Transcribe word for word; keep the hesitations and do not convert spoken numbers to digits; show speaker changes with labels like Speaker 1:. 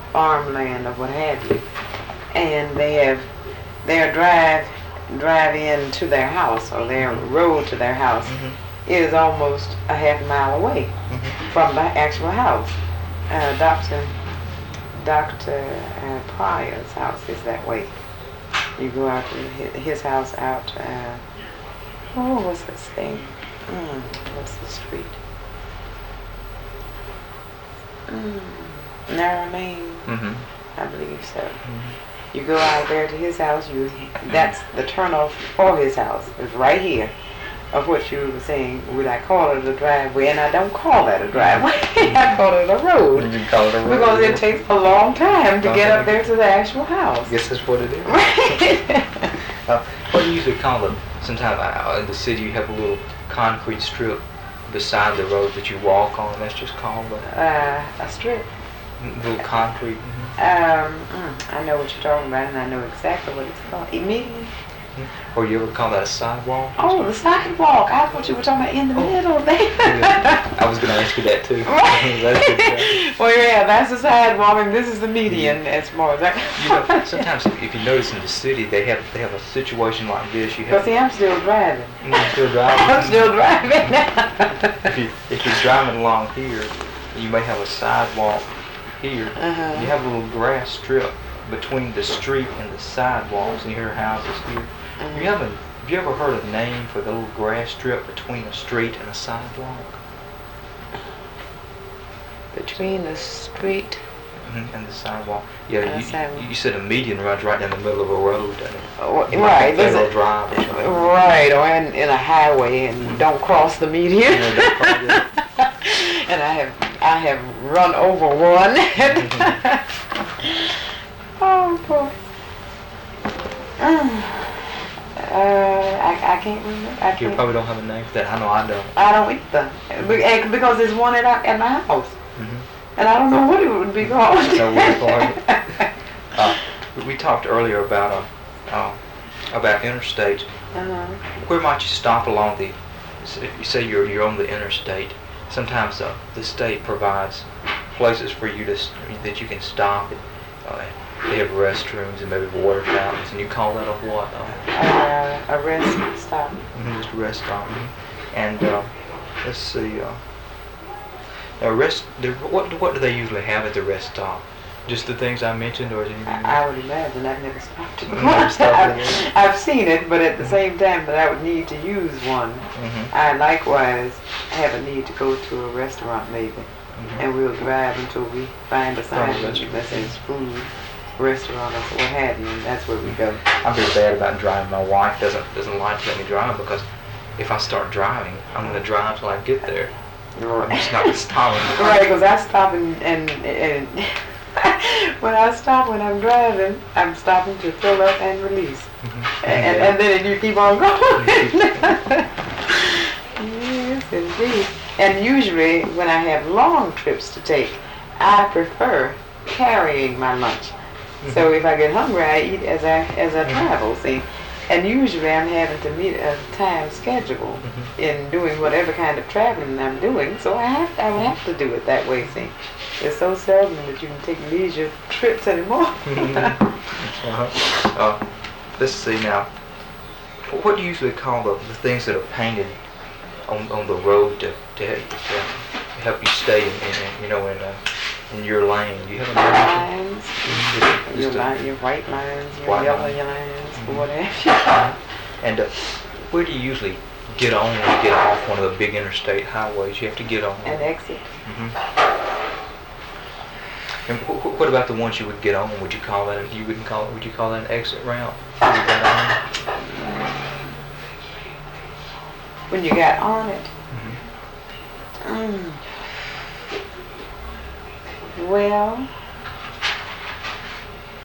Speaker 1: farmland or what have you, and they have their drive drive in to their house or their road to their house
Speaker 2: Mm-hmm.
Speaker 1: is almost a half mile away
Speaker 2: Mm-hmm.
Speaker 1: from the actual house. Uh, Doctor Doctor Uh, Pryor's house is that way. You go out to his, his house out. Uh, oh, what's this thing? Mm, what's the street? Mm, Narrow Lane,
Speaker 2: Mm-hmm.
Speaker 1: I believe so.
Speaker 2: Mm-hmm.
Speaker 1: You go out there to his house. You that's the turnoff for his house. It's right here. Of what you were saying, would I call it a driveway? And I don't call that a driveway. I call it a road.
Speaker 2: You call it a road.
Speaker 1: Because it takes a long time to
Speaker 2: Don't
Speaker 1: get
Speaker 2: think
Speaker 1: up there to the actual house.
Speaker 2: I guess that's what it is. Uh, what do you usually call them? Sometimes uh, in the city you have a little concrete strip beside the road that you walk on. That's just called a
Speaker 1: Uh, a strip.
Speaker 2: little concrete. Mm-hmm.
Speaker 1: Um, mm, I know what you're talking about, and I know exactly what it's called. A median?
Speaker 2: Or you ever call that a sidewalk?
Speaker 1: Oh, the sidewalk. I thought you were talking about in the
Speaker 2: Oh.
Speaker 1: middle there.
Speaker 2: I was going to ask you that too.
Speaker 1: Right.
Speaker 2: That's good.
Speaker 1: Well, yeah, that's the sidewalk, and this is the median as far as I
Speaker 2: You know, sometimes if, if you notice in the city, they have they have a situation like this. You
Speaker 1: But
Speaker 2: have
Speaker 1: see, I'm still driving.
Speaker 2: you're still driving.
Speaker 1: I'm still driving.
Speaker 2: if you if you're driving along here, you may have a sidewalk here.
Speaker 1: Uh-huh.
Speaker 2: You have a little grass strip between the street and the sidewalks, and your house is here.
Speaker 1: Mhm.
Speaker 2: You haven't. Have you ever heard a name for the little grass strip between a street and a sidewalk?
Speaker 1: Between the street.
Speaker 2: Mm-hmm. And the sidewalk. Yeah,
Speaker 1: And the
Speaker 2: you,
Speaker 1: sidewalk.
Speaker 2: you said a median runs right down the middle of a road, doesn't it?
Speaker 1: Oh,
Speaker 2: Like
Speaker 1: right. There's
Speaker 2: Federal
Speaker 1: a,
Speaker 2: Drive or something.
Speaker 1: right, or in, in a highway, and you don't cross the median.
Speaker 2: Yeah, don't cross it.
Speaker 1: And I have I have run over one. Oh boy. Uh, I, I can't remember. I
Speaker 2: You
Speaker 1: can't.
Speaker 2: probably don't have a name for that. I know I don't.
Speaker 1: I don't either. Be- eh, Because there's one at, our- at my house.
Speaker 2: Mm-hmm.
Speaker 1: And I don't know what it would be called.
Speaker 2: So what for uh, we- we talked earlier about uh, uh, about interstates.
Speaker 1: Uh-huh.
Speaker 2: Where might you stop along the? If you say you're you're on the interstate, sometimes uh, the state provides places for you to s- that you can stop. And, uh, they have restrooms and maybe water fountains, and you call that a what? Uh,
Speaker 1: Uh, a rest stop.
Speaker 2: mhm, just a rest stop. Mhm. And uh, let's see. Uh, a rest. there- What what do they usually have at the rest stop? Just the things I mentioned, or is anything?
Speaker 1: I, I would imagine. I've never stopped.
Speaker 2: You've never stopped at
Speaker 1: I've,
Speaker 2: one?
Speaker 1: I've seen it, but at the same time that I would need to use one,
Speaker 2: Mm-hmm.
Speaker 1: I likewise have a need to go to a restaurant maybe,
Speaker 2: Mm-hmm.
Speaker 1: and we'll drive until we find a sign
Speaker 2: Find a restaurant.
Speaker 1: that says food, restaurant, or what have you, and that's where we go.
Speaker 2: I'm very bad about driving. My wife doesn't doesn't like to let me drive because if I start driving, I'm gonna drive till I get there. I'm just not gonna stop.
Speaker 1: Right, because I stop and, and, and when I stop when I'm driving, I'm stopping to fill up and release.
Speaker 2: Mhm.
Speaker 1: And, and then you keep on going. Yes, indeed. And usually when I have long trips to take, I prefer carrying my lunch. So if I get hungry, I eat as I as I travel, see. And usually I'm having to meet a time schedule
Speaker 2: Mhm.
Speaker 1: in doing whatever kind of traveling I'm doing. So I have I would have to do it that way, see. It's so seldom that you can take leisure trips anymore.
Speaker 2: uh-huh. uh, let's see now. What do you usually call the, the things that are painted on on the road to to, help- to help you stay in, in you know in uh, in your lane? Do you have a name?
Speaker 1: Lines,
Speaker 2: Just-
Speaker 1: your,
Speaker 2: just a-
Speaker 1: line, your white lines, your
Speaker 2: White
Speaker 1: yellow
Speaker 2: lines.
Speaker 1: lines,
Speaker 2: Mhm.
Speaker 1: whatever.
Speaker 2: Uh, and uh, where do you usually get on when you get off one of the big interstate highways? You have to get on.
Speaker 1: And exit.
Speaker 2: hmm And wh- wh- what about the ones you would get on? Would you call that? A, you wouldn't call it. Would you call that an exit route? Would you get on?
Speaker 1: When you got on it.
Speaker 2: Mhm.
Speaker 1: Mm. Well,